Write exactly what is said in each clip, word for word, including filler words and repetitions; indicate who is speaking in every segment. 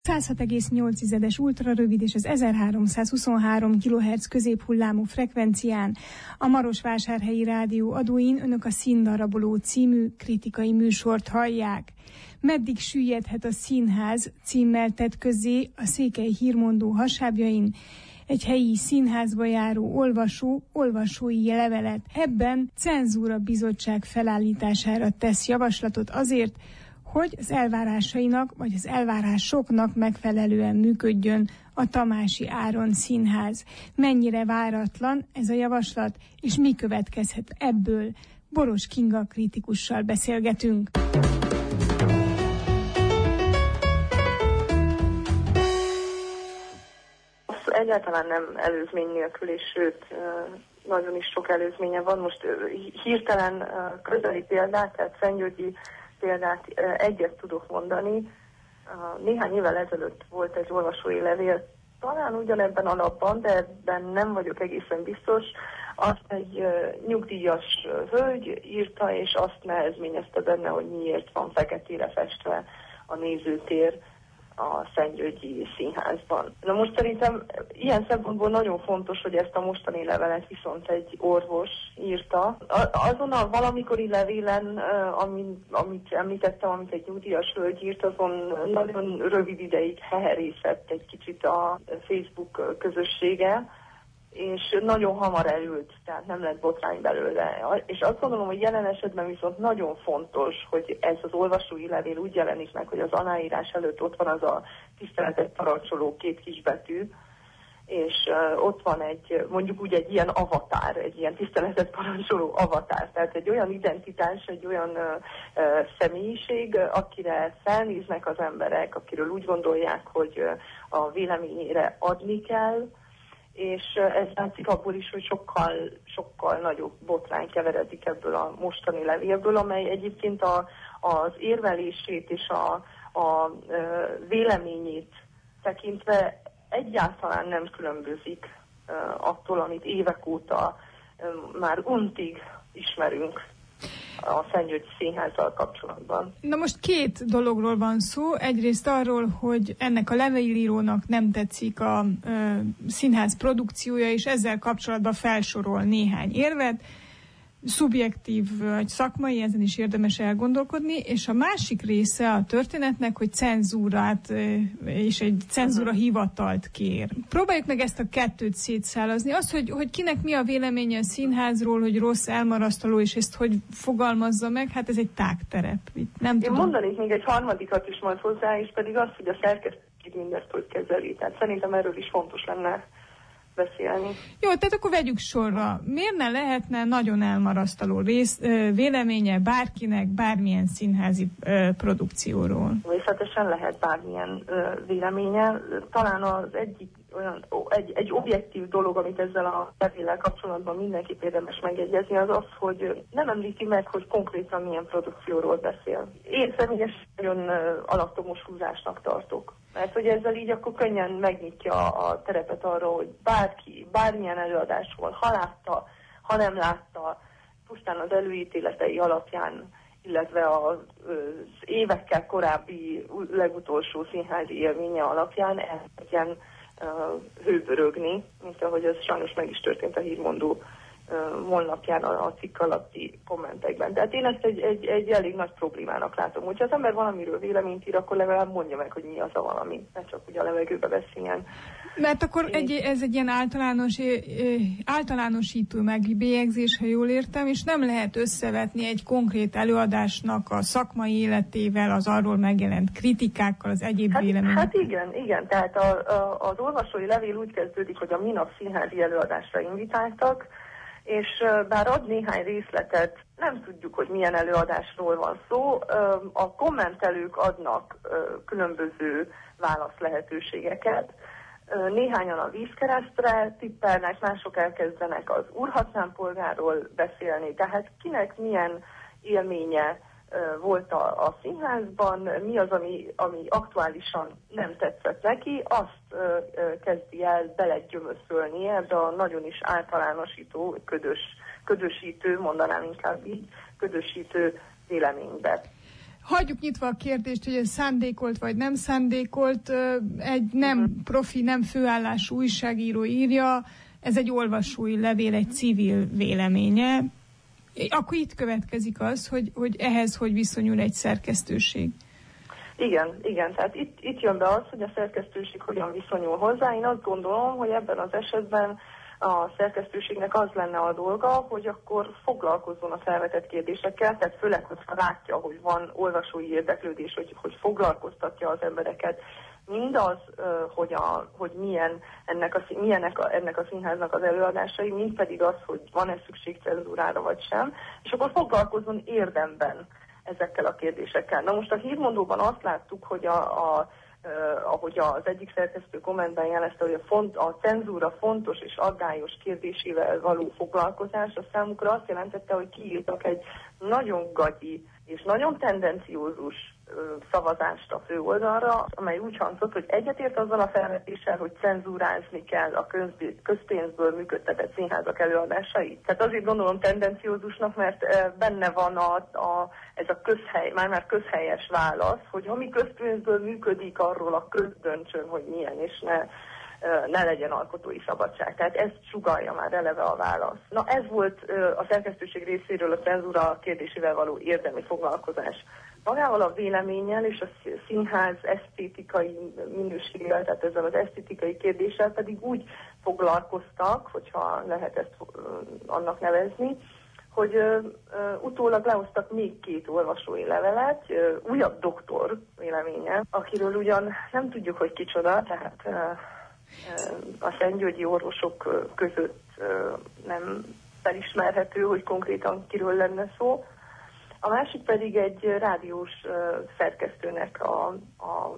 Speaker 1: száz hat egész nyolc ultrarövid és az ezerháromszázhuszonhárom kilohertz középhullámú frekvencián a Marosvásárhelyi Rádió adóin önök a Színdaraboló című kritikai műsort hallják. Meddig süllyedhet a színház címmel tett közzé a Székely Hírmondó hasábjain egy helyi színházba járó olvasó olvasói levelet. Ebben cenzúra bizottság felállítására tesz javaslatot azért, hogy az elvárásainak vagy az elvárásoknak megfelelően működjön a Tamási Áron Színház. Mennyire váratlan ez a javaslat, és mi következhet ebből? Boros Kinga kritikussal beszélgetünk.
Speaker 2: Egyáltalán nem előzmény nélkül, és sőt, nagyon is sok előzménye van. Most hirtelen közeli példát, tehát Szentgyörgyi példát egyet tudok mondani. Néhány évvel ezelőtt volt egy olvasói levél, talán ugyanebben a napban, de ebben nem vagyok egészen biztos. Azt egy nyugdíjas hölgy írta, és azt nehezményezte benne, hogy miért van feketére festve a nézőtér a Szentgyörgyi Színházban. Na most szerintem ilyen szempontból nagyon fontos, hogy ezt a mostani levelet viszont egy orvos írta. Azon a valamikori levélen, amit, amit említettem, amit egy nyugdíjas hölgy írt, azon nagyon rövid ideig heherészett egy kicsit a Facebook közössége, és nagyon hamar elült, tehát nem lett botrány belőle. És azt gondolom, hogy jelen esetben viszont nagyon fontos, hogy ez az olvasói levél úgy jelenik meg, hogy az aláírás előtt ott van az a tiszteletet parancsoló két kisbetű, és uh, ott van egy, mondjuk úgy egy ilyen avatár, egy ilyen tiszteletet parancsoló avatár, tehát egy olyan identitás, egy olyan uh, uh, személyiség, akire felnéznek az emberek, akiről úgy gondolják, hogy uh, a véleményére adni kell, és ez látszik abból is, hogy sokkal, sokkal nagyobb botrány keveredik ebből a mostani levélből, amely egyébként a, az érvelését és a, a véleményét tekintve egyáltalán nem különbözik attól, amit évek óta már untig ismerünk a Szentgyörgyi Színházzal kapcsolatban.
Speaker 1: Na most két dologról van szó. Egyrészt arról, hogy ennek a levélírónak nem tetszik a ö, színház produkciója, és ezzel kapcsolatban felsorol néhány érvet. Szubjektív vagy szakmai, ezen is érdemes elgondolkodni, és a másik része a történetnek, hogy cenzúrát és egy cenzúra hivatalt kér. Próbáljuk meg ezt a kettőt szétszálazni. Az, hogy, hogy kinek mi a véleménye a színházról, hogy rossz, elmarasztaló, és ezt hogy fogalmazza meg, hát ez egy tágterep. Itt nem
Speaker 2: Én
Speaker 1: tudom.
Speaker 2: mondanék még egy harmadikat is majd hozzá, és pedig az, hogy a szerkesztő mindezt hogy kezeli. Tehát szerintem erről is fontos lenne beszélni.
Speaker 1: Jó, tehát akkor vegyük sorra. Miért ne lehetne nagyon elmarasztaló rész, véleménye bárkinek bármilyen színházi ö, produkcióról?
Speaker 2: Természetesen lehet bármilyen ö, véleménye. Talán az egyik olyan, egy, egy objektív dolog, amit ezzel a levéllel kapcsolatban mindenképp érdemes megjegyezni, az az, hogy nem említi meg, hogy konkrétan milyen produkcióról beszél. Én személyesen nagyon alattomos húzásnak tartok. Mert hogy ezzel így akkor könnyen megnyitja a terepet arra, hogy bárki, bármilyen előadásról, ha látta, ha nem látta, pusztán az előítéletei alapján, illetve az, az évekkel korábbi legutolsó színházi élménye alapján elkezdjen uh, hőbörögni, mint ahogy ez sajnos meg is történt a Hírmondó honlapján a, a cikk alatti kommentekben. Tehát én ezt egy, egy, egy elég nagy problémának látom. Hogyha az ember valamiről véleményt ír, akkor legalább mondja meg, hogy mi az a valami. Ne csak ugye a levegőbe beszéljen.
Speaker 1: Mert akkor
Speaker 2: én...
Speaker 1: egy, ez egy ilyen általános, általánosító megbélyegzés, ha jól értem, és nem lehet összevetni egy konkrét előadásnak a szakmai életével, az arról megjelent kritikákkal, az egyéb
Speaker 2: hát,
Speaker 1: véleményekkel.
Speaker 2: Hát igen, igen. Tehát a, a, az olvasói levél úgy kezdődik, hogy a minap színházi előadásra invitáltak, és bár ad néhány részletet, nem tudjuk, hogy milyen előadásról van szó. A kommentelők adnak különböző válasz lehetőségeket. Néhányan a vízkeresztre tippelnek, mások elkezdenek az úrhasználpolgárról beszélni. Tehát kinek milyen élménye volt a, a színházban, mi az, ami, ami aktuálisan nem tetszett neki, azt ö, ö, kezdi el belegyömöszölni ebbe a nagyon is általánosító, ködös, ködösítő, mondanám inkább így, ködösítő véleménybe.
Speaker 1: Hagyjuk nyitva a kérdést, hogy ez szándékolt vagy nem szándékolt, egy nem profi, nem főállású újságíró írja, ez egy olvasói levél, egy civil véleménye. Akkor itt következik az, hogy, hogy ehhez hogy viszonyul egy szerkesztőség.
Speaker 2: Igen, igen, tehát itt, itt jön be az, hogy a szerkesztőség hogyan viszonyul hozzá. Én azt gondolom, hogy ebben az esetben a szerkesztőségnek az lenne a dolga, hogy akkor foglalkozzon a felvetett kérdésekkel, tehát főleg, hogyha látja, hogy van olvasói érdeklődés, hogy, hogy foglalkoztatja az embereket. Mindaz, hogy, a, hogy milyen ennek a, milyenek a, ennek a színháznak az előadásai, mind pedig az, hogy van-e szükség cenzúrára vagy sem, és akkor foglalkozzon érdemben ezekkel a kérdésekkel. Na most a hírmondóban azt láttuk, hogy a, a Uh, ahogy az egyik szerkesztő kommentben jelezte, hogy a, font, a cenzúra fontos és aggályos kérdésével való foglalkozás a számukra azt jelentette, hogy kiírtak egy nagyon gagyi és nagyon tendenciózus uh, szavazást a főoldalra, amely úgy hangzott, hogy egyetért azzal a felvetéssel, hogy cenzúrázni kell a köz, közpénzből működtetett színházak előadásait. Tehát azért gondolom tendenciózusnak, mert uh, benne van a, a, ez a közhely, már-már közhelyes válasz, hogy ami közpénzből működik, arról a közdöntsön, hogy milyen, és ne, ne legyen alkotói szabadság. Tehát ezt sugallja már eleve a válasz. Na ez volt a szerkesztőség részéről a cenzúra kérdésével való érdemi foglalkozás. Magával a véleménnyel és a színház esztétikai minőségével, tehát ezzel az esztétikai kérdéssel pedig úgy foglalkoztak, hogyha lehet ezt annak nevezni, hogy ö, ö, utólag lehoztak még két olvasói levelet, ö, újabb doktor véleménye, akiről ugyan nem tudjuk, hogy kicsoda, tehát ö, ö, a szentgyörgyi orvosok között ö, nem felismerhető, hogy konkrétan kiről lenne szó. A másik pedig egy rádiós ö, szerkesztőnek a, a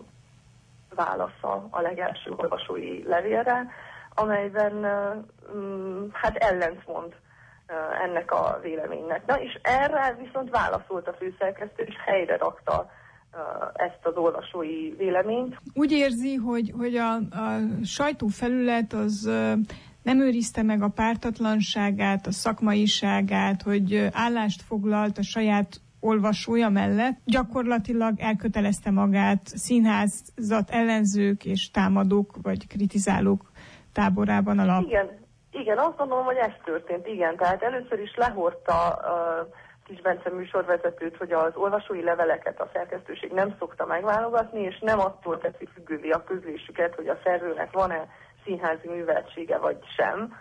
Speaker 2: válasza a legelső olvasói levélre, amelyben ö, m, hát ellentmond ennek a véleménynek. Na és erre viszont válaszolt a főszerkesztő, és helyre rakta uh, ezt az olvasói véleményt.
Speaker 1: Úgy érzi, hogy, hogy a, a sajtófelület az uh, nem őrizte meg a pártatlanságát, a szakmaiságát, hogy állást foglalt a saját olvasója mellett, gyakorlatilag elkötelezte magát színházat ellenzők és támadók vagy kritizálók táborában a lap.
Speaker 2: Igen. Igen, azt gondolom, hogy ez történt, igen. Tehát először is lehordta a Kis Bence műsorvezetőt, hogy az olvasói leveleket a szerkesztőség nem szokta megválogatni, és nem attól teszi függővé a közlésüket, hogy a szerzőnek van-e színházi műveltsége, vagy sem.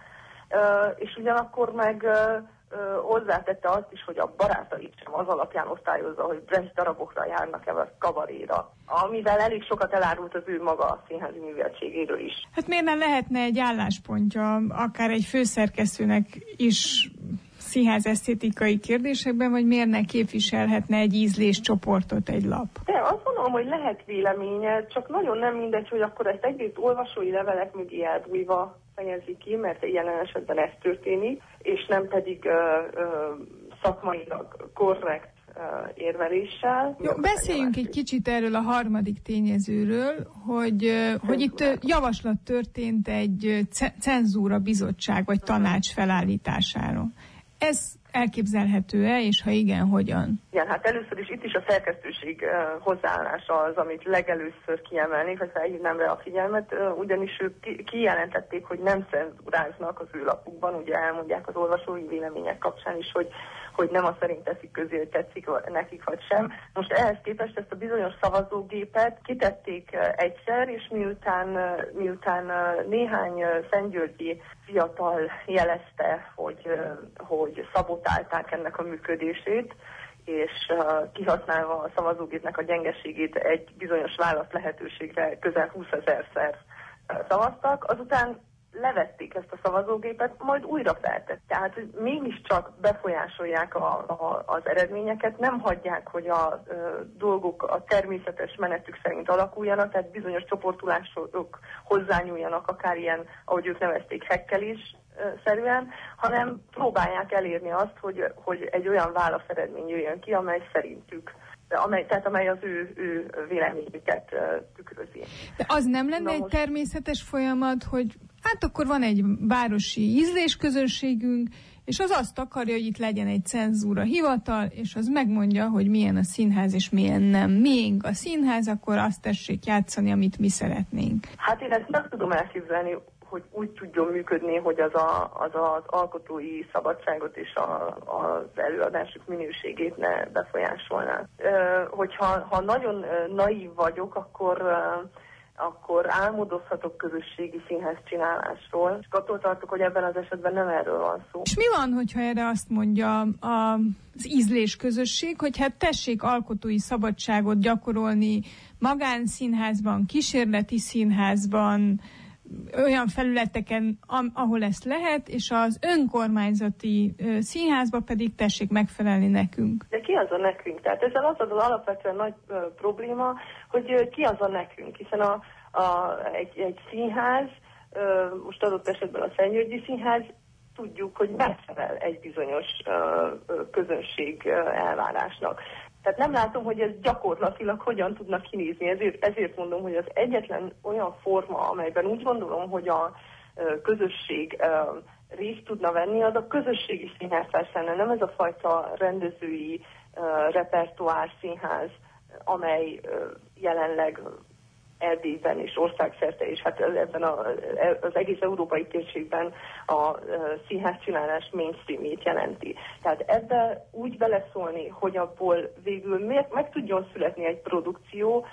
Speaker 2: És ugyanakkor meg hozzátette azt is, hogy a barátait sem az alapján osztályozza, hogy Brecht darabokra járnak-e vagy kabaréra, amivel elég sokat elárult az ő maga a színházi műveltségéről is.
Speaker 1: Hát miért nem lehetne egy álláspontja, akár egy főszerkesztőnek is színház esztétikai kérdésekben, vagy miért ne képviselhetne egy ízléscsoportot egy lap?
Speaker 2: De azt gondolom, hogy lehet véleménye, csak nagyon nem mindegy, hogy akkor ezt egyrészt olvasói levelek mögé elbújva fejezi ki, mert ilyen esetben ez történik, és nem pedig uh, uh, szakmailag korrekt uh, érveléssel.
Speaker 1: Jó, beszéljünk egy kicsit erről a harmadik tényezőről, hogy, uh, hogy itt uh, javaslat történt egy uh, cenzúra bizottság vagy tanács felállításáról. Ez elképzelhető-e, és ha igen, hogyan?
Speaker 2: Igen, hát először is itt is a szerkesztőség uh, hozzáállása az, amit legelőször kiemelnék, hogy felhívnám rá a figyelmet, uh, ugyanis ők ki- kijelentették, hogy nem cenzúráznak az ő lapukban, ugye elmondják az olvasói vélemények kapcsán is, hogy hogy nem azt szerint teszik közé, hogy tetszik nekik vagy sem. Most ehhez képest ezt a bizonyos szavazógépet kitették egyszer, és miután, miután néhány szentgyörgyi fiatal jelezte, hogy, hogy szabotálták ennek a működését, és kihasználva a szavazógépnek a gyengeségét egy bizonyos válasz lehetőségre közel húszezerszer szavaztak, azután levették ezt a szavazógépet, majd újra feltett. Tehát mégiscsak befolyásolják a, a, az eredményeket, nem hagyják, hogy a ö, dolgok a természetes menetük szerint alakuljanak, tehát bizonyos csoportulások hozzányúljanak, akár ilyen, ahogy ők nevezték, hekkelés ö, szerűen, hanem próbálják elérni azt, hogy, hogy egy olyan válaszeredmény jöjjön ki, amely szerintük Amely, tehát amely az ő, ő véleményüket uh, tükrözi.
Speaker 1: De az nem lenne Na egy most... természetes folyamat, hogy hát akkor van egy városi ízlésközönségünk, és és az azt akarja, hogy itt legyen egy cenzúra hivatal, és az megmondja, hogy milyen a színház, és milyen nem. Miénk a színház, akkor azt tessék játszani, amit mi szeretnénk.
Speaker 2: Hát én ezt nem tudom elképzelni, hogy úgy tudjon működni, hogy az a, az, az alkotói szabadságot és a, az előadások minőségét ne befolyásolná. Hogyha ha nagyon naív vagyok, akkor, akkor álmodozhatok közösségi színház csinálásról, és attól tartok, hogy ebben az esetben nem erről van szó.
Speaker 1: És mi van, hogyha erre azt mondja a, az ízlés közösség, hogy hát tessék alkotói szabadságot gyakorolni magánszínházban, kísérleti színházban, olyan felületeken, ahol ezt lehet, és az önkormányzati színházba pedig tessék megfelelni nekünk.
Speaker 2: De ki az a nekünk? Tehát ezzel az az alapvetően nagy uh, probléma, hogy uh, ki az a nekünk, hiszen a, a, egy, egy színház, uh, most adott esetben a Szentgyörgyi Színház, tudjuk, hogy megfelel egy bizonyos uh, közönség uh, elvárásnak. Tehát nem látom, hogy ez gyakorlatilag hogyan tudnak kinézni. Ezért, ezért mondom, hogy az egyetlen olyan forma, amelyben úgy gondolom, hogy a közösség részt tudna venni, az a közösségi színháztás lenne. Nem ez a fajta rendezői repertoár színház, amely jelenleg Erdélyben és országszerte, és hát ebben a, az egész európai térségben a színházcsinálás mainstreamjét jelenti. Tehát ebbe úgy beleszólni, hogy abból végül miért meg tudjon születni egy produkció,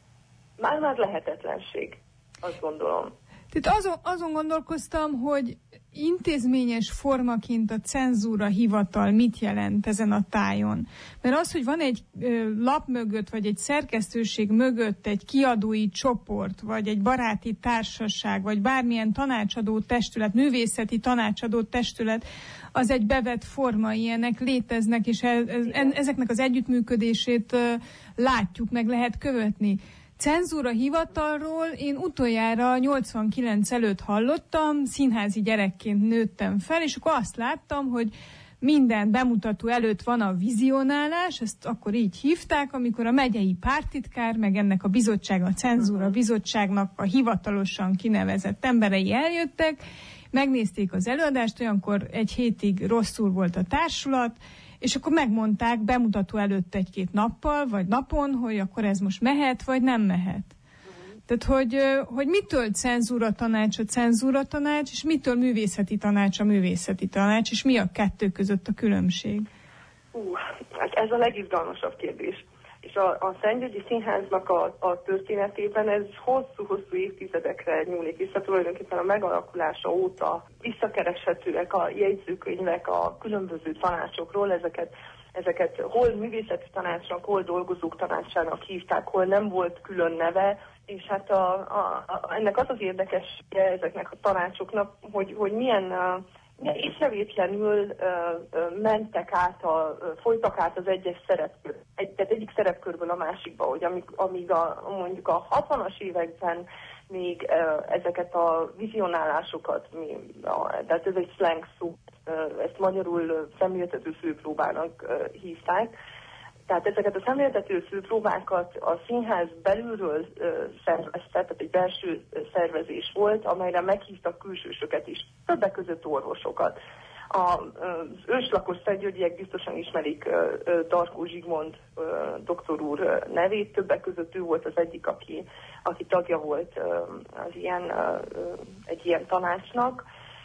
Speaker 2: már-már lehetetlenség, azt gondolom.
Speaker 1: Tehát azon, azon gondolkoztam, hogy intézményes formaként a cenzúra hivatal mit jelent ezen a tájon. Mert az, hogy van egy ö, lap mögött, vagy egy szerkesztőség mögött egy kiadói csoport, vagy egy baráti társaság, vagy bármilyen tanácsadó testület, művészeti tanácsadó testület, az egy bevett forma, ilyenek léteznek, és e, e, ezeknek az együttműködését ö, látjuk, meg lehet követni. Cenzúra hivatalról én utoljára nyolcvankilenc előtt hallottam, színházi gyerekként nőttem fel, és akkor azt láttam, hogy minden bemutató előtt van a vizionálás, ezt akkor így hívták, amikor a megyei pártitkár, meg ennek a bizottság, a cenzúra bizottságnak a hivatalosan kinevezett emberei eljöttek, megnézték az előadást, olyankor egy hétig rosszul volt a társulat, és akkor megmondták bemutató előtt egy-két nappal, vagy napon, hogy akkor ez most mehet, vagy nem mehet. Uh-huh. Tehát, hogy, hogy mitől cenzúra tanács a cenzúra tanács, és mitől művészeti tanács a művészeti tanács, és mi a kettő között a különbség?
Speaker 2: Uh, hát ez a legizgalmasabb kérdés. És a, a Szentgyörgyi Színháznak a, a történetében ez hosszú-hosszú évtizedekre nyúlik vissza, tulajdonképpen a megalakulása óta visszakereshetőek a jegyzőkönyvek a különböző tanácsokról, ezeket, ezeket hol művészeti tanácsnak, hol dolgozók tanácsának hívták, hol nem volt külön neve, és hát a, a, a, ennek az az érdekes ezeknek a tanácsoknak, hogy, hogy milyen... A, észrevétlenül uh, uh, mentek át, a, uh, folytak át az egyes szerepkör, egy, tehát egyik szerepkörből a másikba, hogy amíg, amíg a, mondjuk a hatvanas években még uh, ezeket a vizionálásokat, mi, a, tehát ez egy slang szó, uh, ezt magyarul szemléltető főpróbának uh, hívták, tehát ezeket a szemléltető főpróbákat a színház belülről uh, szervezte, tehát egy belső szervezés volt, amelyre meghívtak külsősöket is, többek között orvosokat. A, az őslakos szentgyörgyiek biztosan ismerik uh, uh, Darkó Zsigmond uh, doktor úr uh, nevét, többek között ő volt az egyik, aki, aki tagja volt uh, az ilyen, uh, egy ilyen tanácsnak.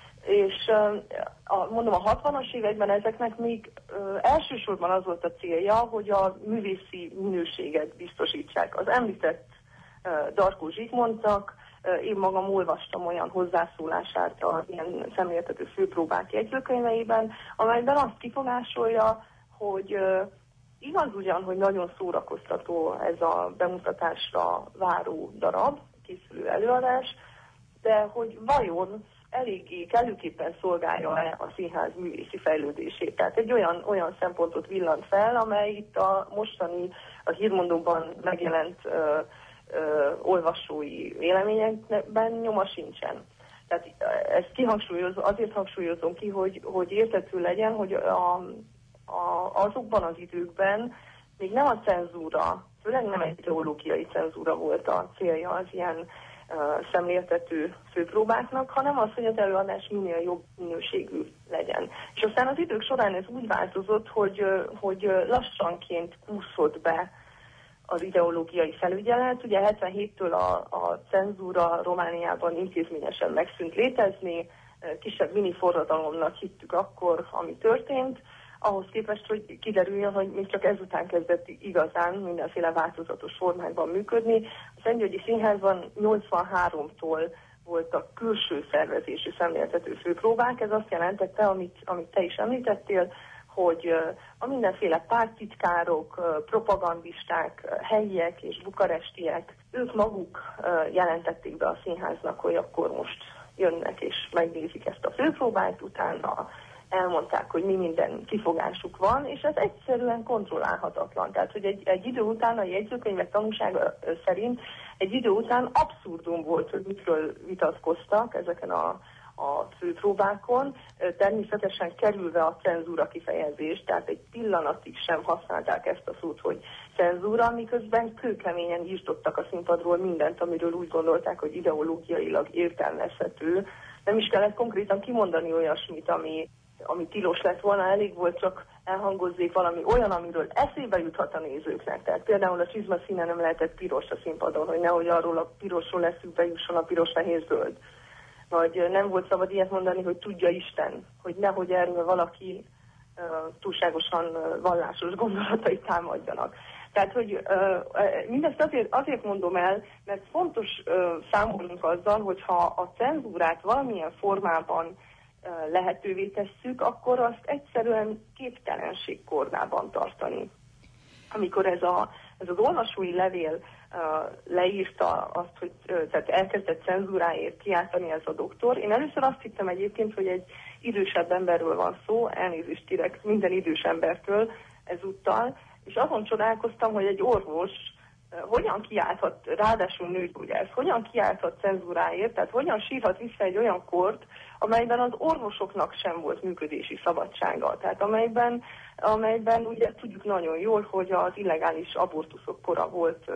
Speaker 2: És a, mondom, a hatvanas években ezeknek még ö, elsősorban az volt a célja, hogy a művészi minőséget biztosítsák. Az említett ö, Darkó Zsigmondnak ö, én magam olvastam olyan hozzászólását a ilyen szemléltető főpróbák jegyzőkönyveiben, amelyben azt kifogásolja, hogy ö, igaz ugyan, hogy nagyon szórakoztató ez a bemutatásra váró darab, készülő előadás, de hogy vajon eléggé kellőképpen szolgálja a színház művészi fejlődését. Tehát egy olyan, olyan szempontot villant fel, amely itt a mostani, a hírmondóban megjelent ö, ö, olvasói véleményekben nyoma sincsen. Tehát ezt kihangsúlyozom, azért hangsúlyozom ki, hogy, hogy érthető legyen, hogy a, a, azokban az időkben még nem a cenzúra, főleg nem egy ideológiai cenzúra volt a célja az ilyen szemléltető főpróbáknak, hanem az, hogy az előadás minél jobb minőségű legyen. És aztán az idők során ez úgy változott, hogy, hogy lassanként kúszott be az ideológiai felügyelet. Ugye hetvenhéttől a, a cenzúra Romániában intézményesen megszűnt létezni, kisebb mini forradalomnak hittük akkor, ami történt, ahhoz képest, hogy kiderüljön, hogy még csak ezután kezdett igazán mindenféle változatos formákban működni. A Szentgyörgyi Színházban nyolcvanháromtól voltak külső szervezésű szemléltető főpróbák. Ez azt jelentette, amit, amit te is említettél, hogy a mindenféle párttitkárok, propagandisták, helyiek és bukarestiek, ők maguk jelentették be a színháznak, hogy akkor most jönnek és megnézik ezt a főpróbát, utána elmondták, hogy mi minden kifogásuk van, és ez egyszerűen kontrollálhatatlan. Tehát, hogy egy, egy idő után a jegyzőkönyvek tanúsága szerint egy idő után abszurdum volt, hogy mikről vitatkoztak ezeken a, a főpróbákon, természetesen kerülve a cenzúra kifejezést, tehát egy pillanatig sem használták ezt a szót, hogy cenzúra, miközben kőkeményen írtottak a színpadról mindent, amiről úgy gondolták, hogy ideológiailag értelmezhető. Nem is kellett konkrétan kimondani olyasmit, ami ami tilos lett volna, elég volt csak elhangozzék valami olyan, amiről eszébe juthat a nézőknek. Tehát például a csizma színe nem lehetett piros a színpadon, hogy nehogy arról a pirosról eszükbe jusson a piros-fehér-zöld. Vagy nem volt szabad ilyet mondani, hogy tudja Isten, hogy nehogy erről valaki uh, túlságosan uh, vallásos gondolatait támadjanak. Tehát, hogy uh, mindezt azért, azért mondom el, mert fontos uh, számolnunk azzal, hogyha a cenzúrát valamilyen formában lehetővé tesszük, akkor azt egyszerűen képtelenség kordában tartani. Amikor ez, a, ez az olvasói levél uh, leírta azt, hogy uh, tehát elkezdett cenzúráért kiáltani ez a doktor, én először azt hittem egyébként, hogy egy idősebb emberről van szó, elnézést kérek minden idős embertől ezúttal, és azon csodálkoztam, hogy egy orvos hogyan kiálthat, ráadásul nőgyógyász, hogyan kiálthat cenzúráért, tehát hogyan sírhat vissza egy olyan kort, amelyben az orvosoknak sem volt működési szabadsága. Tehát amelyben, amelyben ugye tudjuk nagyon jól, hogy az illegális abortuszok kora volt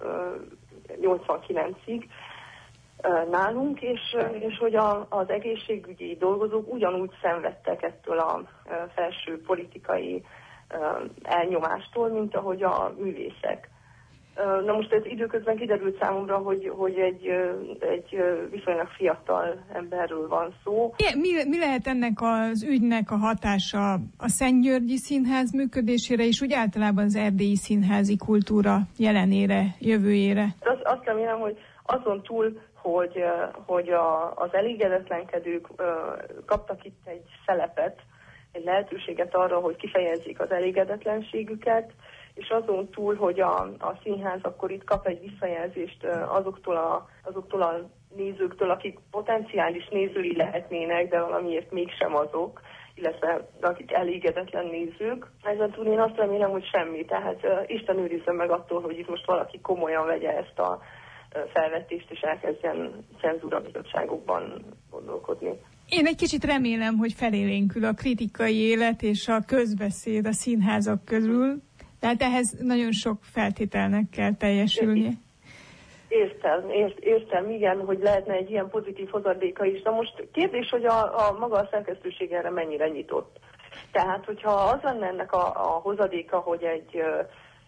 Speaker 2: nyolcvankilencig nálunk, és, és hogy a, az egészségügyi dolgozók ugyanúgy szenvedtek ettől a felső politikai elnyomástól, mint ahogy a művészek. Na most ez időközben kiderült számomra, hogy, hogy egy, egy viszonylag fiatal emberről van szó.
Speaker 1: Mi, mi lehet ennek az ügynek a hatása a Szentgyörgyi Színház működésére, és úgy általában az erdélyi színházi kultúra jelenére, jövőjére?
Speaker 2: Az, azt remélem, hogy azon túl, hogy, hogy a, az elégedetlenkedők kaptak itt egy szelepet, egy lehetőséget arra, hogy kifejezzék az elégedetlenségüket, és azon túl, hogy a, a színház akkor itt kap egy visszajelzést azoktól a, azoktól a nézőktől, akik potenciális nézői lehetnének, de valamiért mégsem azok, illetve akik elégedetlen nézők. Ezen túl én azt remélem, hogy semmi. Tehát uh, Isten őrizzen meg attól, hogy itt most valaki komolyan vegye ezt a uh, felvetést, és elkezdjen cenzúrabizottságokban gondolkodni.
Speaker 1: Én egy kicsit remélem, hogy felélénkül a kritikai élet és a közbeszéd a színházak közül, tehát ehhez nagyon sok feltételnek kell teljesülnie.
Speaker 2: Értem, ért, értem, igen, hogy lehetne egy ilyen pozitív hozadéka is. De most kérdés, hogy a, a maga a szerkesztőség erre mennyire nyitott. Tehát, hogyha az lenne ennek a, a hozadéka, hogy egy uh,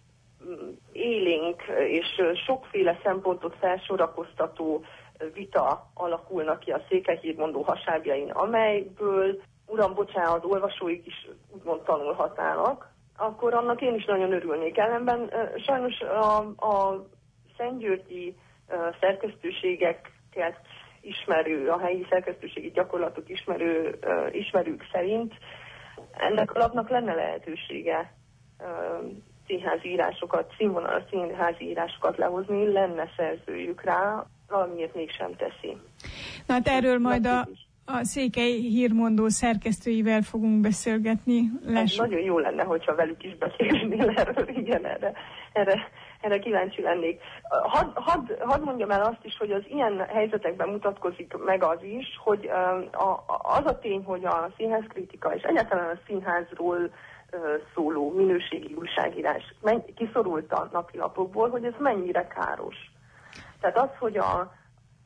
Speaker 2: élénk és sokféle szempontot felsorakoztató vita alakulnak ki a székelyhírmondó hasábjain, amelyből, uram, bocsánat, az olvasóik is úgymond tanulhatnának, akkor annak én is nagyon örülnék. Ellenben sajnos a, a szentgyörgyi szerkesztőségeket ismerő, a helyi szerkesztőségi gyakorlatok ismerő, ismerők szerint ennek a lapnak lenne lehetősége színházi írásokat, színvonalas színházi írásokat lehozni, lenne szerzőjük rá, valamiért mégsem teszi.
Speaker 1: Na hát erről majd a, a Székely Hírmondó szerkesztőivel fogunk beszélgetni.
Speaker 2: Ez nagyon jó lenne, hogyha velük is beszélnél erről, igen, erre, erre, erre kíváncsi lennék. Hadd had, had mondjam el azt is, hogy az ilyen helyzetekben mutatkozik meg az is, hogy a, az a tény, hogy a színházkritika és egyáltalán a színházról szóló minőségi újságírás kiszorult a napilapokból, hogy ez mennyire káros. Tehát az, hogy a,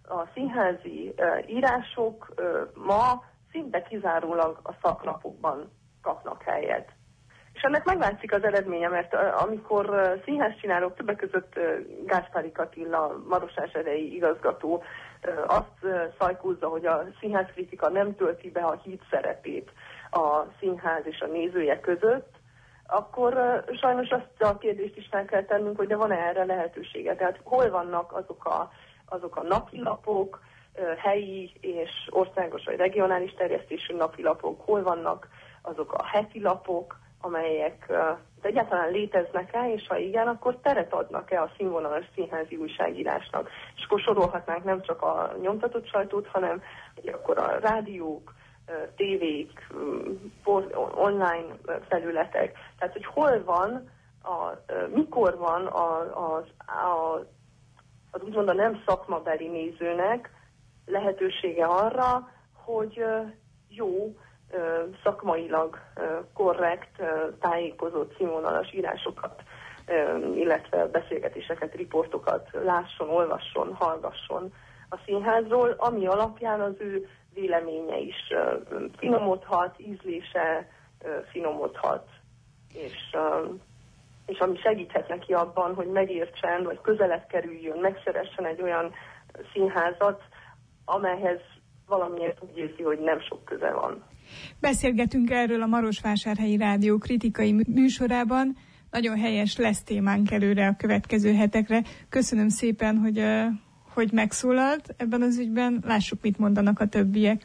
Speaker 2: a színházi írások ma szinte kizárólag a szaklapokban kapnak helyet. És ennek meglátszik az eredménye, mert amikor színházcsinálók, többek között Gáspári Attila, marosvásárhelyi igazgató azt szajkózza, hogy a színházkritika nem tölti be a híd szerepét a színház és a nézője között, akkor sajnos azt a kérdést is fel kell tennünk, hogy de van-e erre lehetősége. Tehát hol vannak azok a, azok a napilapok, helyi és országos vagy regionális terjesztésű napilapok, hol vannak azok a heti lapok, amelyek egyáltalán léteznek-e, és ha igen, akkor teret adnak-e a színvonalas színházi újságírásnak. És akkor sorolhatnánk nem csak a nyomtatott sajtót, hanem akkor a rádiók, tévék, online felületek. Tehát, hogy hol van, a, mikor van az, az, az úgymond a nem szakmabeli nézőnek lehetősége arra, hogy jó, szakmailag korrekt, tájékozott, színvonalas írásokat, illetve beszélgetéseket, riportokat lásson, olvasson, hallgasson a színházról, ami alapján az ő véleménye is finomodhat, ízlése finomodhat, és, és ami segíthet neki abban, hogy megértsen, vagy közelebb kerüljön, megszeressen egy olyan színházat, amelyhez valamiért úgy érzi, hogy nem sok köze van.
Speaker 1: Beszélgetünk erről a Marosvásárhelyi Rádió kritikai műsorában. Nagyon helyes lesz témánk előre a következő hetekre. Köszönöm szépen, hogy, hogy megszólalt ebben az ügyben. Lássuk, mit mondanak a többiek.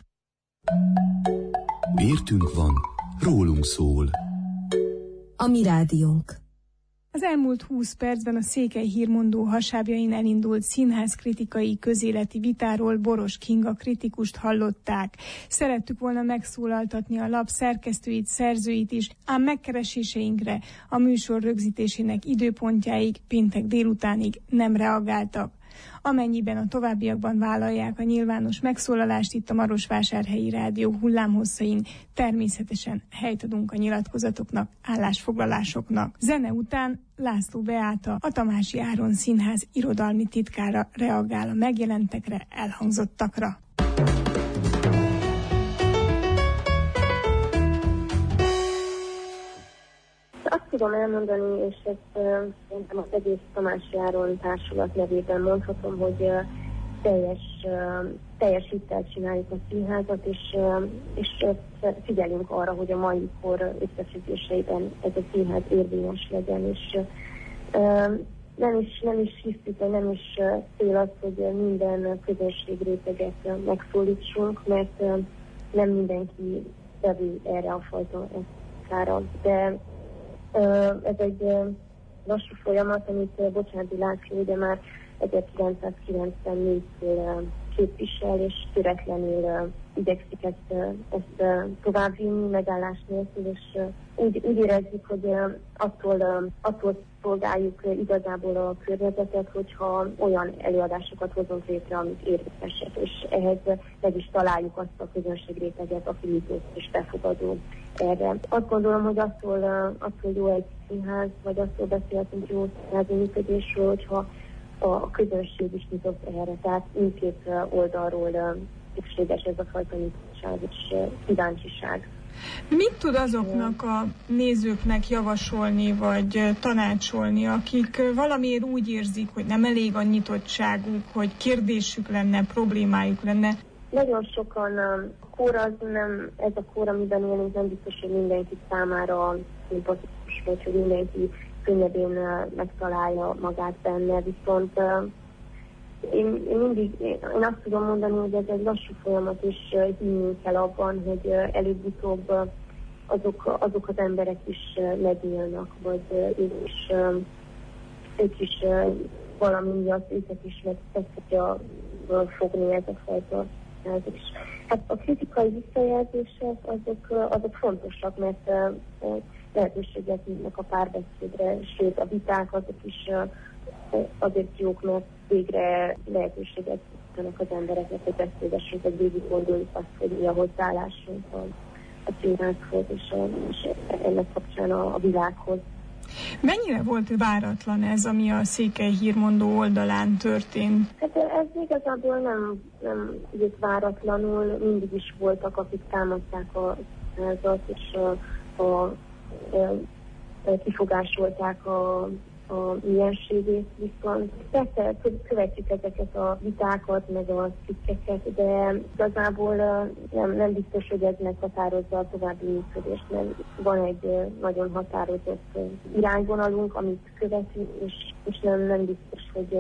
Speaker 3: Miértünk van, rólunk szól.
Speaker 4: A mi rádiónk.
Speaker 1: Az elmúlt húsz percben a Székely Hírmondó hasábjain elindult színházkritikai közéleti vitáról Boros Kinga kritikust hallották. Szerettük volna megszólaltatni a lap szerkesztőit, szerzőit is, ám megkereséseinkre a műsor rögzítésének időpontjáig péntek délutánig nem reagáltak. Amennyiben a továbbiakban vállalják a nyilvános megszólalást itt a Marosvásárhelyi Rádió hullámhosszain, természetesen helyt adunk a nyilatkozatoknak, állásfoglalásoknak. Zene után László Beáta, a Tamási Áron Színház irodalmi titkára reagál a megjelentekre, elhangzottakra.
Speaker 5: Azt tudom elmondani, és ezt uh, szerintem az egész Tamási Áron társulat nevében mondhatom, hogy uh, teljes, uh, teljes hittel csináljuk a színházat, és, uh, és uh, figyelünk arra, hogy a mai kor összefüggéseiben ez a színház érvényes legyen, és uh, nem is, nem is hiszük, vagy nem is uh, cél az, hogy minden közönségréteget uh, megszólítsunk, mert uh, nem mindenki tevő erre a fajta eszkára, de ez egy lassú folyamat, amit Bocsánati László ugye már ezerkilencszázkilencvennégytől képvisel, és töretlenül igyekszik ezt, ezt továbbvinni, megállás nélkül, és úgy, úgy érezzük, hogy attól, attól szolgáljuk igazából a környezetet, hogyha olyan előadásokat hozunk létre, amik érvényesek, és ehhez meg is találjuk azt a közönségréteget, aki nyitott és befogadó erre. Azt gondolom, hogy attól, attól jó egy színház, vagy attól beszélhetünk jó színházi működésről, hogyha a közönség is nyitott erre. Tehát mindkét oldalról szükséges ez a fajta nyitottság és kíváncsiság.
Speaker 1: Mit tud azoknak a nézőknek javasolni, vagy tanácsolni, akik valamiért úgy érzik, hogy nem elég a nyitottságuk, hogy kérdésük lenne, problémájuk lenne?
Speaker 5: Nagyon sokan, a kór az nem, ez a kór, amiben élünk, nem biztos, hogy mindenki számára szimpatikus, vagy hogy mindenki könnyedén megtalálja magát benne, viszont én, én mindig, én azt tudom mondani, hogy ez egy lassú folyamat, és hinnünk kell abban, hogy előbb-utóbb azok, azok az emberek is megnyílnak, vagy ők is, ők is valami miatt őket is meg tudja fogni ez a fajta is. Hát a kritikai visszajelzések azok, azok fontosak, mert lehetőséget nyitnak a párbeszédre, sőt a viták azok is azért jók, mert végre lehetőséget nyitnak az embereknek, hogy beszélgessünk, hogy végig gondoljuk azt, hogy mi a hozzáállásunk a, a színházhoz és, a, és ennek kapcsán a, a világhoz.
Speaker 1: Mennyire volt váratlan ez, ami a Székely Hírmondó oldalán történt?
Speaker 5: Hát ez igazából nem, nem jött váratlanul, mindig is voltak, akik támadták a házat, és a, a, a, a kifogásolták a, a mienségét, viszont persze követjük ezeket a vitákat, meg a cikkeket, de igazából nem, nem biztos, hogy ez meghatározza a további működést, mert van egy nagyon határozott irányvonalunk, amit követünk, és, és nem, nem biztos, hogy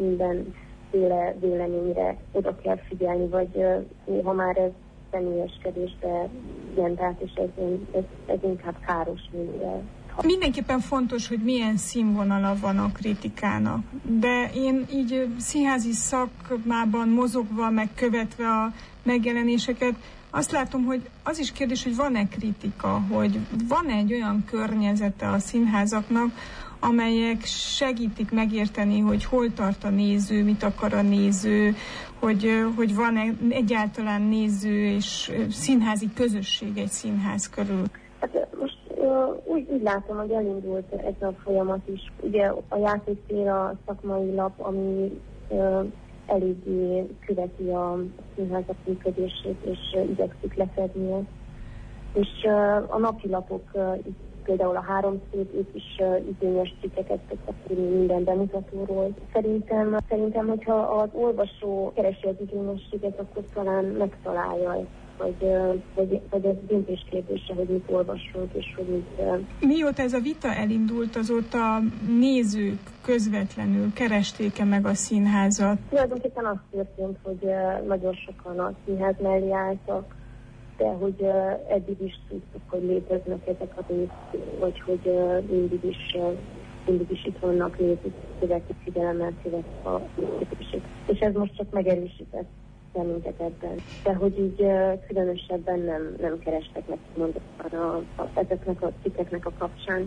Speaker 5: mindenféle véleményre oda kell figyelni, vagy néha már ez személyeskedésbe jön át, és ez, ez, ez inkább káros, mint
Speaker 1: Mindenképpen fontos, hogy milyen színvonala van a kritikának, de én így színházi szakmában mozogva, megkövetve a megjelenéseket, azt látom, hogy az is kérdés, hogy van-e kritika, hogy van-e egy olyan környezete a színházaknak, amelyek segítik megérteni, hogy hol tart a néző, mit akar a néző, hogy, hogy van-e egyáltalán néző és színházi közösség egy színház körül.
Speaker 5: Hát most uh, úgy, úgy látom, hogy elindult ez a folyamat is. Ugye a Játéktér a szakmai lap, ami uh, eléggé követi a színházak működését, és uh, igyekszik lefedni ezt. És uh, a napilapok, uh, például a Három Szép, ők is uh, igényes cikkeket szoktak írni minden bemutatóról. Szerintem, szerintem, hogyha az olvasó keresi az igényességet, akkor talán megtalálja ezt. Vagy, vagy, vagy ez döntés kérdése, hogy mit olvassunk, és hogy mit...
Speaker 1: Mióta ez a vita elindult, azóta nézők közvetlenül keresték-e meg a színházat?
Speaker 5: Tulajdonképpen az történt, hogy nagyon sokan a színház mellé álltak, de hogy eddig is tudtuk, hogy léteznek ezek a nézők, vagy hogy mindig is, mindig is itt vannak nézők, követik figyelemmel, követik a képviselőt. És ez most csak megerősített minket ebben. De hogy így uh, különösebben nem, nem kerestek meg mondottan a, a, ezeknek a cikkeknek a kapcsán.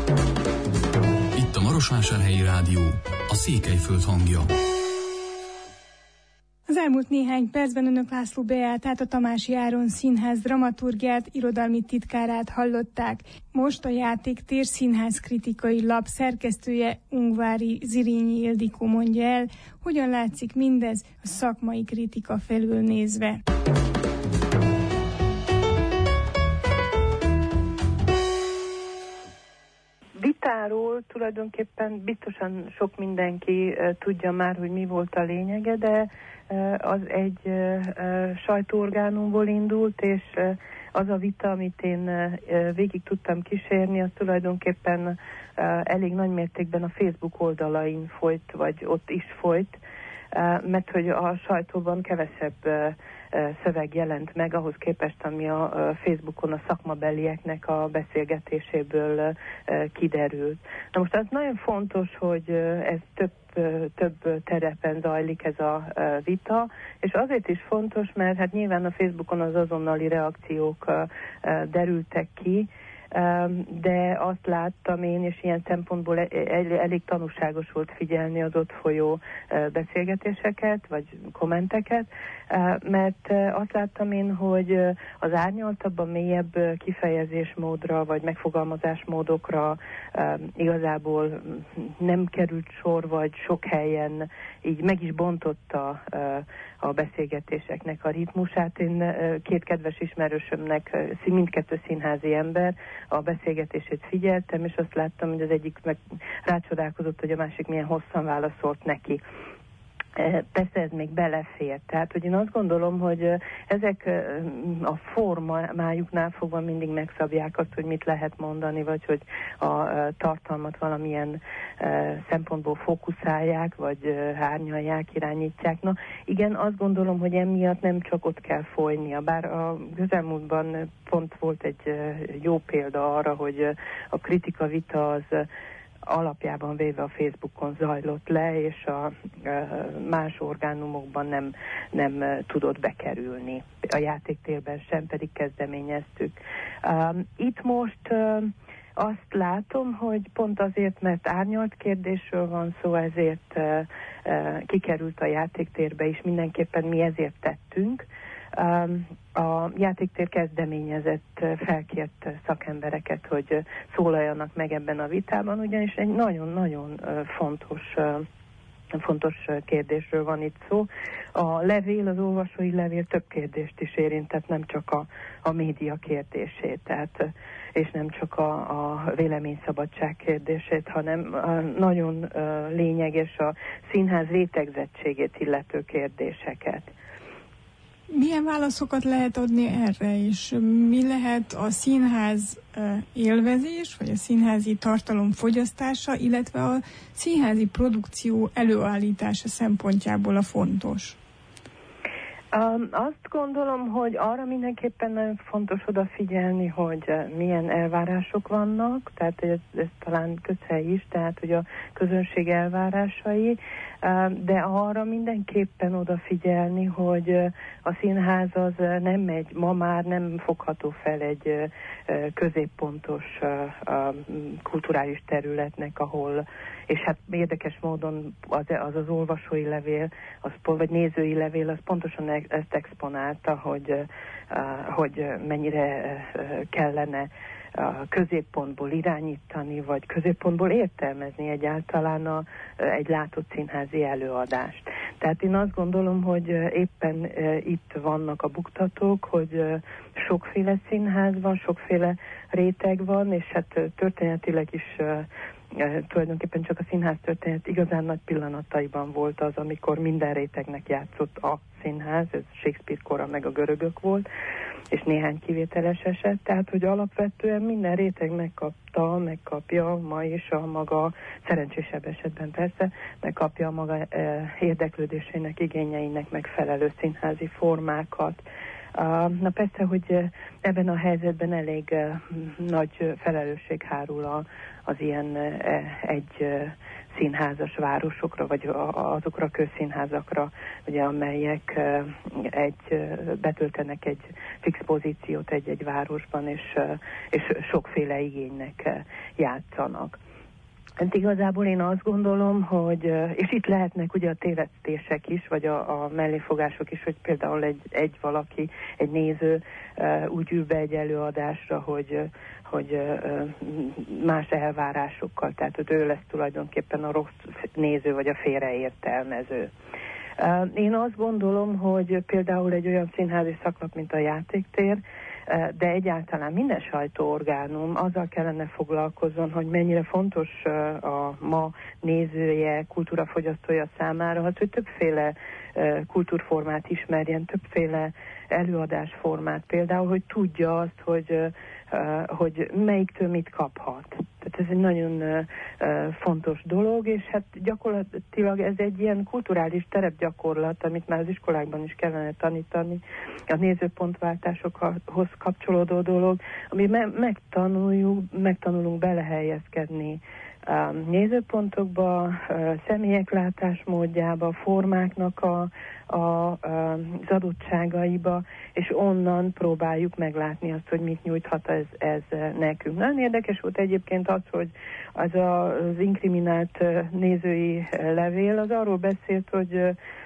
Speaker 3: Itt a Marosvásárhelyi Rádió, a Székelyföld hangja.
Speaker 1: Az elmúlt néhány percben Önök László Beátát, a Tamási Áron Színház dramaturgiát, irodalmi titkárát hallották. Most a Játéktér színház kritikai lap szerkesztője, Ungvári Zirínyi Ildikó mondja el, hogyan látszik mindez a szakmai kritika felül nézve.
Speaker 6: Vitáról tulajdonképpen biztosan sok mindenki uh, tudja már, hogy mi volt a lényege, de uh, az egy uh, uh, sajtóorgánumból indult, és uh, az a vita, amit én uh, végig tudtam kísérni, az tulajdonképpen uh, elég nagy mértékben a Facebook oldalain folyt, vagy ott is folyt, uh, mert hogy a sajtóban kevesebb uh, szöveg jelent meg ahhoz képest, ami a Facebookon a szakmabelieknek a beszélgetéséből kiderült. Na most az nagyon fontos, hogy ez több, több terepen zajlik ez a vita, és azért is fontos, mert hát nyilván a Facebookon az azonnali reakciók derültek ki, de azt láttam én, és ilyen szempontból elég tanúságos volt figyelni az ott folyó beszélgetéseket, vagy kommenteket, mert azt láttam én, hogy az árnyaltabb, a mélyebb kifejezésmódra, vagy megfogalmazásmódokra igazából nem került sor, vagy sok helyen így meg is bontotta a beszélgetéseknek a ritmusát. Én két kedves ismerősömnek, mindkettő színházi ember, a beszélgetését figyeltem, és azt láttam, hogy az egyik meg rácsodálkozott, hogy a másik milyen hosszan válaszolt neki. Persze ez még belefér. Tehát, hogy én azt gondolom, hogy ezek a formájuknál fogva mindig megszabják azt, hogy mit lehet mondani, vagy hogy a tartalmat valamilyen szempontból fókuszálják, vagy hárnyalják, irányítják. Na, igen, azt gondolom, hogy emiatt nem csak ott kell folynia. Bár a közelmúltban pont volt egy jó példa arra, hogy a kritika vita az alapjában véve a Facebookon zajlott le, és a más orgánumokban nem, nem tudott bekerülni. A Játéktérben sem, pedig kezdeményeztük. Itt most azt látom, hogy pont azért, mert árnyalt kérdésről van szó, ezért kikerült a Játéktérbe is, mindenképpen mi ezért tettünk. A játéktér kezdeményezett, felkért szakembereket, hogy szólaljanak meg ebben a vitában, ugyanis egy nagyon-nagyon fontos fontos kérdésről van itt szó. A levél, az olvasói levél több kérdést is érintett, nem csak a, a média kérdését, tehát, és nem csak a, a véleményszabadság kérdését, hanem a nagyon lényeges a színház rétegzettségét illető kérdéseket.
Speaker 1: Milyen válaszokat lehet adni erre, és mi lehet a színház élvezés, vagy a színházi tartalom fogyasztása, illetve a színházi produkció előállítása szempontjából a fontos?
Speaker 6: Um, azt gondolom, hogy arra mindenképpen nagyon fontos odafigyelni, hogy milyen elvárások vannak, tehát ez, ez talán közhely is, tehát hogy a közönség elvárásai, de arra mindenképpen odafigyelni, hogy a színház az nem egy, ma már nem fogható fel egy középpontos kulturális területnek, ahol, és hát érdekes módon az az, az olvasói levél, az, vagy nézői levél, az pontosan ezt exponálta, hogy, hogy mennyire kellene a középpontból irányítani, vagy középpontból értelmezni egyáltalán a, egy látott színházi előadást. Tehát én azt gondolom, hogy éppen itt vannak a buktatók, hogy sokféle színház van, sokféle réteg van, és hát történetileg is tulajdonképpen csak a színház történet igazán nagy pillanataiban volt az, amikor minden rétegnek játszott a színház, ez Shakespeare kora meg a görögök volt, és néhány kivételes eset, tehát hogy alapvetően minden réteg megkapta, megkapja ma is a maga, szerencsésebb esetben persze, megkapja a maga eh, érdeklődésének, igényeinek megfelelő színházi formákat. Uh, na persze, hogy ebben a helyzetben elég uh, nagy felelősség hárul a, az ilyen uh, egy uh, színházas városokra, vagy a, azokra a közszínházakra, ugye, amelyek uh, egy, uh, betöltenek egy fix pozíciót egy-egy városban, és, uh, és sokféle igénynek uh, játszanak. Hát igazából én azt gondolom, hogy, és itt lehetnek ugye a tévesztések is, vagy a, a melléfogások is, hogy például egy, egy valaki, egy néző úgy ül be egy előadásra, hogy, hogy más elvárásokkal, tehát hogy ő lesz tulajdonképpen a rossz néző, vagy a félreértelmező. Én azt gondolom, hogy például egy olyan színházi szakmap, mint a játéktér, de egyáltalán minden sajtóorgánum azzal kellene foglalkozzon, hogy mennyire fontos a ma nézője, kultúrafogyasztója számára, az, hogy többféle kultúrformát ismerjen, többféle előadásformát, például, hogy tudja azt, hogy, hogy melyiktől mit kaphat. Tehát ez egy nagyon fontos dolog, és hát gyakorlatilag ez egy ilyen kulturális terepgyakorlat, amit már az iskolákban is kellene tanítani, a nézőpontváltásokhoz kapcsolódó dolog, ami me- megtanuljuk, megtanulunk belehelyezkedni nézőpontokba, személyek látásmódjába, formáknak a, a, az adottságaiba, és onnan próbáljuk meglátni azt, hogy mit nyújthat ez, ez nekünk. Nagyon érdekes volt egyébként az, hogy az a, az inkriminált nézői levél, az arról beszélt, hogy,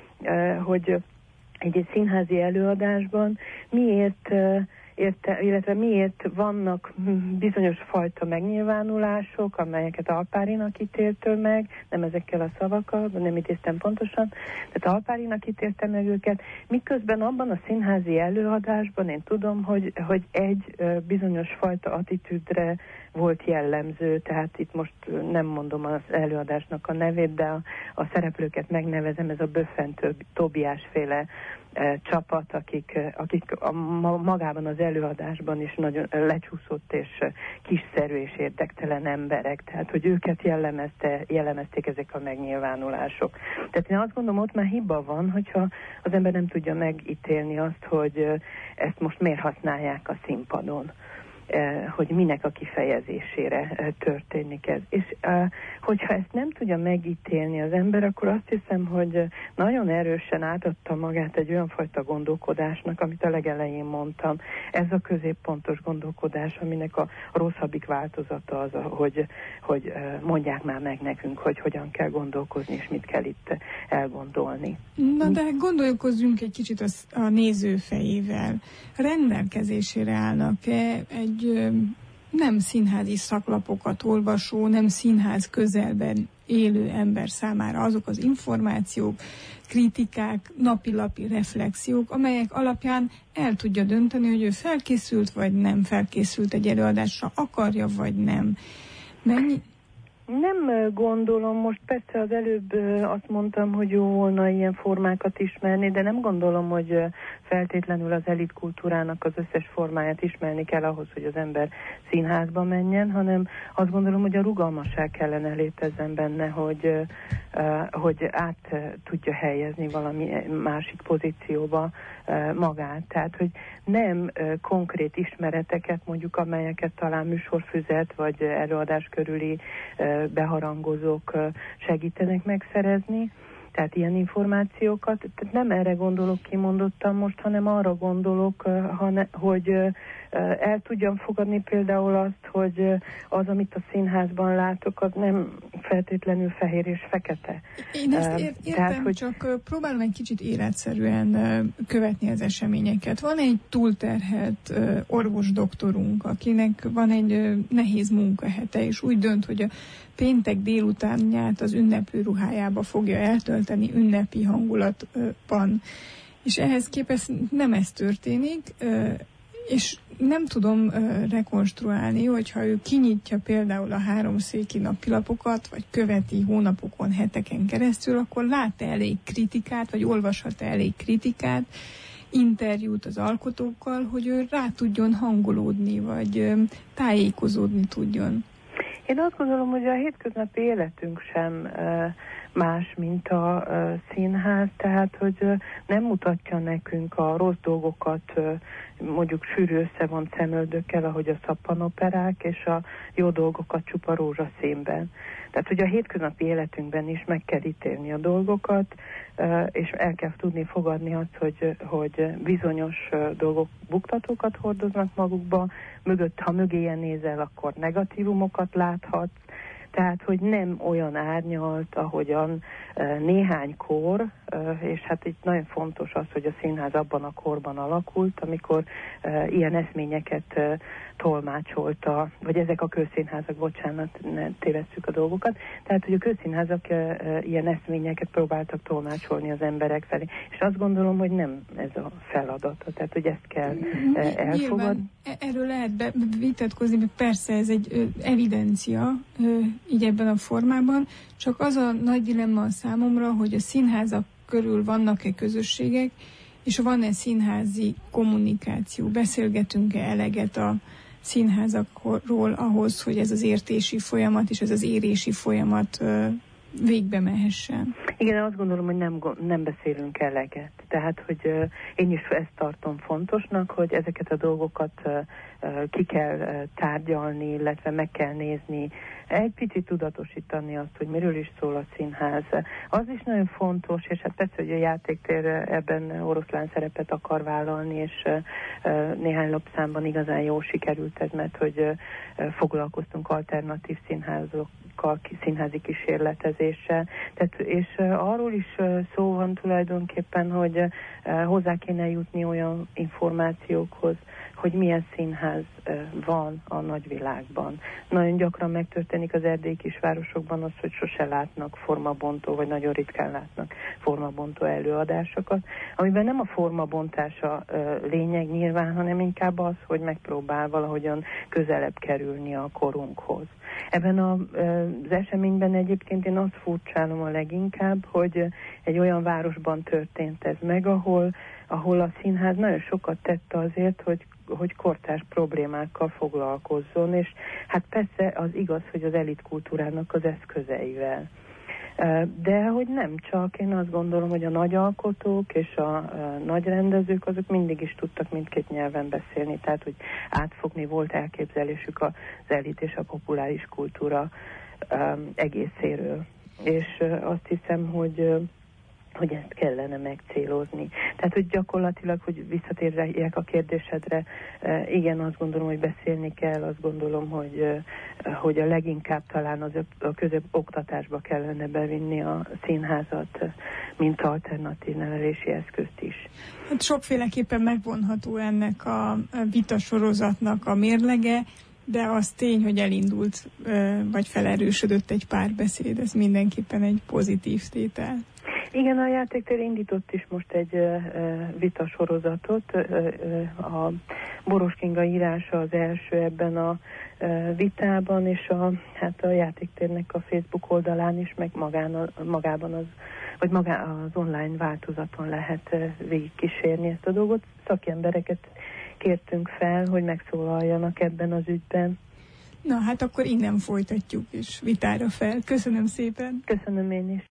Speaker 6: hogy egy, egy színházi előadásban miért Érte, illetve miért vannak bizonyos fajta megnyilvánulások, amelyeket Alpárinak ítéltől meg, nem ezekkel a szavakkal, nem idéztem pontosan, tehát Alpárinak ítélte meg őket, miközben abban a színházi előadásban én tudom, hogy, hogy egy bizonyos fajta attitűdre volt jellemző, tehát itt most nem mondom az előadásnak a nevét, de a, a szereplőket megnevezem, ez a Böffen Tobiás féle e, csapat, akik, akik a, ma, magában az előadásban is nagyon lecsúszott és kiszerű és érdektelen emberek, tehát hogy őket jellemezte, jellemezték ezek a megnyilvánulások. Tehát én azt gondolom, ott már hiba van, hogyha az ember nem tudja megítélni azt, hogy ezt most miért használják a színpadon. hogy minek a kifejezésére történik ez. És hogyha ezt nem tudja megítélni az ember, akkor azt hiszem, hogy nagyon erősen átadta magát egy olyan fajta gondolkodásnak, amit a legelején mondtam. Ez a középpontos gondolkodás, aminek a rosszabbik változata az, hogy, hogy mondják már meg nekünk, hogy hogyan kell gondolkozni, és mit kell itt elgondolni.
Speaker 1: Na de gondolkozzunk egy kicsit a, a néző fejével. Rendelkezésére állnak-e egy nem színházi szaklapokat olvasó, nem színház közelben élő ember számára azok az információk, kritikák, napi-lapi reflexiók, amelyek alapján el tudja dönteni, hogy ő felkészült vagy nem felkészült egy előadásra, akarja vagy nem. Mennyi...
Speaker 6: Nem gondolom, most persze az előbb azt mondtam, hogy jó volna ilyen formákat ismerni, de nem gondolom, hogy feltétlenül az elitkultúrának az összes formáját ismerni kell ahhoz, hogy az ember színházba menjen, hanem azt gondolom, hogy a rugalmasság kellene létezzen benne, hogy, hogy át tudja helyezni valami másik pozícióba magát. Tehát, hogy nem konkrét ismereteket, mondjuk amelyeket talán műsorfüzet vagy előadás körüli beharangozók segítenek megszerezni, tehát ilyen információkat. Tehát nem erre gondolok kimondottan most, hanem arra gondolok, hogy el tudjam fogadni például azt, hogy az, amit a színházban látok, az nem feltétlenül fehér és fekete.
Speaker 1: Én ezt ér- értem, Tehát, hogy... csak próbálom egy kicsit életszerűen követni az eseményeket. Van egy túlterhelt orvosdoktorunk, akinek van egy nehéz munkahete, és úgy dönt, hogy a péntek délutánját az ünneplő ruhájába fogja eltölteni ünnepi hangulatban. És ehhez képest nem ez történik, és nem tudom uh, rekonstruálni, hogyha ő kinyitja például a háromszéki napilapokat, vagy követi hónapokon, heteken keresztül, akkor lát-e elég kritikát, vagy olvashat-e elég kritikát, interjút az alkotókkal, hogy ő rá tudjon hangolódni, vagy um, tájékozódni tudjon.
Speaker 6: Én azt gondolom, hogy a hétköznapi életünk sem uh, más, mint a uh, színház, tehát, hogy uh, nem mutatja nekünk a rossz dolgokat, uh, mondjuk sűrű összevont szemöldökkel, ahogy a szappanoperák, és a jó dolgokat csupa rózsaszínben. Tehát, hogy a hétköznapi életünkben is meg kell ítélni a dolgokat, és el kell tudni fogadni azt, hogy, hogy bizonyos dolgok buktatókat hordoznak magukba, mögött, ha mögéje nézel, akkor negatívumokat láthatsz, tehát, hogy nem olyan árnyalt, ahogyan néhány kor, és hát itt nagyon fontos az, hogy a színház abban a korban alakult, amikor ilyen eszményeket tolmácsolta, vagy ezek a közszínházak, bocsánat, ne tévesszük a dolgokat, tehát, hogy a közszínházak ilyen eszményeket próbáltak tolmácsolni az emberek felé. És azt gondolom, hogy nem ez a feladata, tehát, hogy ezt kell elfogadni.
Speaker 1: Erről lehet vitatkozni, mert persze ez egy evidencia, így ebben a formában, csak az a nagy dilemma számomra, hogy a színházak körül vannak-e közösségek, és van-e színházi kommunikáció, beszélgetünk-e eleget a színházakról ahhoz, hogy ez az értési folyamat és ez az érési folyamat végbe mehessen.
Speaker 6: Igen, azt gondolom, hogy nem, nem beszélünk eleget. Tehát, hogy uh, én is ezt tartom fontosnak, hogy ezeket a dolgokat uh, uh, ki kell uh, tárgyalni, illetve meg kell nézni, egy picit tudatosítani azt, hogy miről is szól a színház. Az is nagyon fontos, és hát persze, hogy a játéktér ebben oroszlán szerepet akar vállalni, és uh, uh, néhány lapszámban igazán jól sikerült ez, mert hogy uh, foglalkoztunk alternatív színházok, színházi kísérletezéssel. Tehát, és uh, arról is uh, szó van tulajdonképpen, hogy uh, hozzá kéne jutni olyan információkhoz, hogy milyen színház uh, van a nagyvilágban. Nagyon gyakran megtörténik az erdélyi kisvárosokban az, hogy sose látnak formabontó, vagy nagyon ritkán látnak formabontó előadásokat, amiben nem a formabontás a uh, lényeg nyilván, hanem inkább az, hogy megpróbál valahogyan közelebb kerülni a korunkhoz. Ebben a, az eseményben egyébként én azt furcsálom a leginkább, hogy egy olyan városban történt ez meg, ahol, ahol a színház nagyon sokat tette azért, hogy, hogy kortárs problémákkal foglalkozzon, és hát persze az igaz, hogy az elitkultúrának az eszközeivel. De hogy nem csak, én azt gondolom, hogy a nagy alkotók és a, a nagy rendezők, azok mindig is tudtak mindkét nyelven beszélni, tehát hogy átfogni volt elképzelésük az elit és a populáris kultúra um, egészéről. És uh, azt hiszem, hogy uh, hogy ezt kellene megcélozni. Tehát, hogy gyakorlatilag, hogy visszatérjek a kérdésedre, igen, azt gondolom, hogy beszélni kell, azt gondolom, hogy, hogy a leginkább talán az a középoktatásba kellene bevinni a színházat, mint alternatív nevelési eszközt is.
Speaker 1: Hát sokféleképpen megvonható ennek a vitasorozatnak a mérlege, de az tény, hogy elindult, vagy felerősödött egy párbeszéd, ez mindenképpen egy pozitív tétel.
Speaker 6: Igen, a játéktér indított is most egy uh, vitasorozatot. Uh, uh, a Boros Kinga írása az első ebben a uh, vitában, és a, hát a játéktérnek a Facebook oldalán is, meg magán a, magában az, vagy magá az online változaton lehet uh, végigkísérni ezt a dolgot. Szakembereket kértünk fel, hogy megszólaljanak ebben az ügyben.
Speaker 1: Na hát akkor innen folytatjuk, és vitára fel. Köszönöm szépen.
Speaker 6: Köszönöm én is.